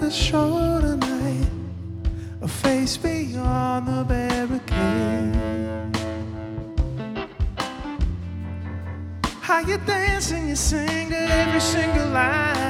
the shorter night, a face beyond the barricade. How you dance and you sing every single line.